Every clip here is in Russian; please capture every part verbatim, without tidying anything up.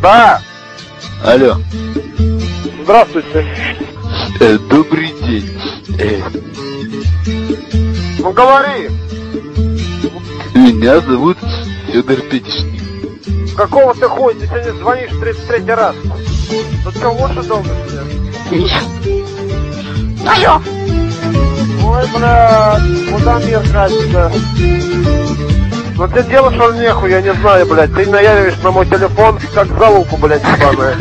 Да. Алло. Здравствуйте. Э, добрый день. Э. Ну говори. Меня зовут Федор Петишник. Какого ты хуя? Ты сегодня звонишь в тридцать третий раз. Ну что, лучше долго сидишь? Алло. Ой, блядь, куда мир катится? Ну ты делаешь он нехуй, я не знаю, блядь. Ты наявишь на мой телефон, как залупу, блядь, ебаная.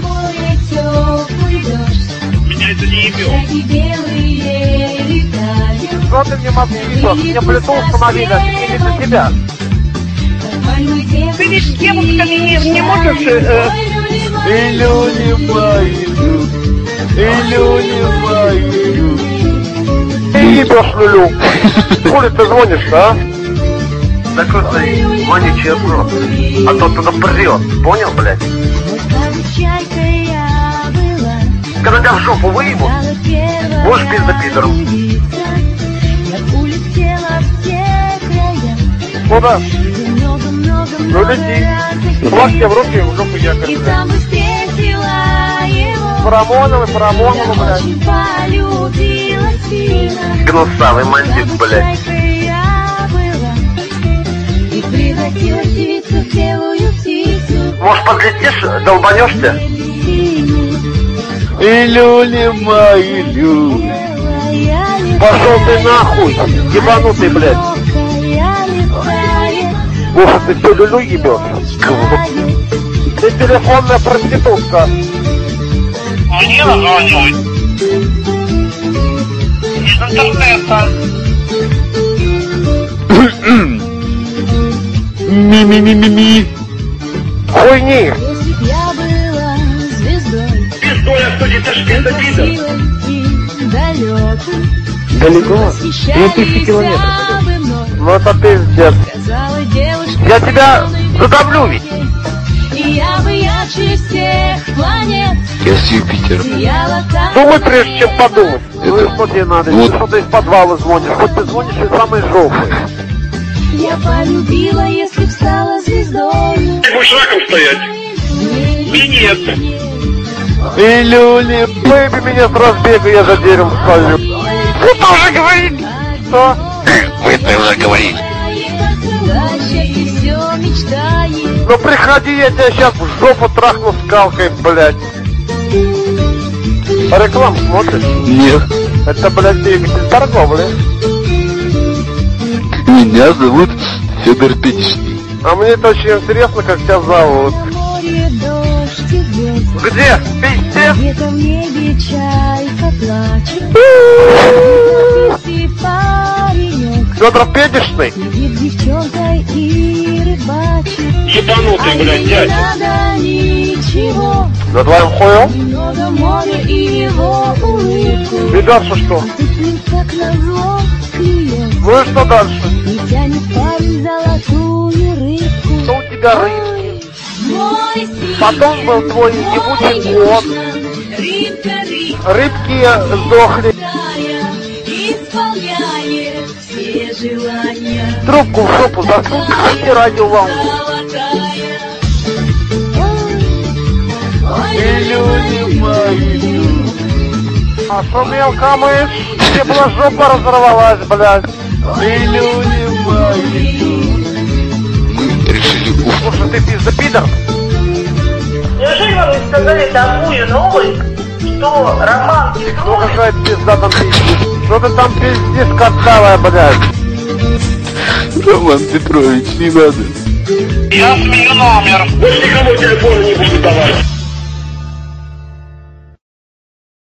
Меня это не имел. Что ты мне мозги ебешь? Мне плиту установили, а ты не видно тебя. Ты ведь девушками не, не можешь... Э... Илюни мои, Илюни мои. Ты ебешь, Люлю. Хули ты звонишь-то, а? Да просто звони честно, а то туда прет, понял, блядь? Когда тебя в жопу выебут, будешь пиздопидором. Куда? Ну лети. Флаг тебе в руки, в жопу якорь, блядь. Парамоновый, Парамоновый, блядь. Гнусавый мальчик, блядь. Может, подлетишь, долбанешься? Илюни мои, Илюни. Пошел ты нахуй, ебанутый, блядь. Боже, ты что, Люлю ебешь? Ты телефонная проститутка. Мне названивают. Из интернета. Ми-ми-ми-ми-ми. Хуйни. Пиздой, а кто не ташь, пиздопидор? Далеко? Две тысячи километров. Ну это пиздец. Я тебя задавлю ведь. Я с Юпитера. Думай, прежде чем подумать. Ну и Это- что тебе надо? вот. Если что-то из подвала звонишь, хоть ты звонишь из самой жопы. Я полюбила, если б стала звездой. Ты будешь раком стоять? И нет. Илюни. Выеби меня с разбега, я за деревом скажу. Ты тоже говорит. Что? Вы это уже говорили. Ну приходи, я тебя сейчас в жопу трахну скалкой, блядь. Рекламу смотришь? Нет. Это, блядь, двигатель торговли. Меня зовут Федор Петишник. А мне это очень интересно, как тебя зовут. Где? Пиздец? Где-то в небе чайка плачет. Паренек Федор Петишный? сидит девчонкой и рыбачит. Ебанутый, А блядь, ей не дядя. надо ничего, За твоим хуем? немного моря и его улыбку. И дальше что? Ты плыл, как назло, клюет, Ну и что дальше? и тянет парень золотую рыбку. Что у тебя рыбки? Мой Потом был твой ебучий год. рыбка, рыбка, Рыбки сдохли. исполняет все желания. Трубку в жопу засунь и радиоволну. Илюни мои. А что мелко мышь? Тебе была жопа разорвалась, блядь. Илюни мои. Мы решили уф. Слушай, ты пиздопидор? Неужели вам не сказали такую новость, что Роман Ну Петрович какая пизда там пиздишь? Что ты там пиздишь, картавая, блядь? Роман Петрович, не надо. Я сменю номер. Больше никому телефона не буду давать.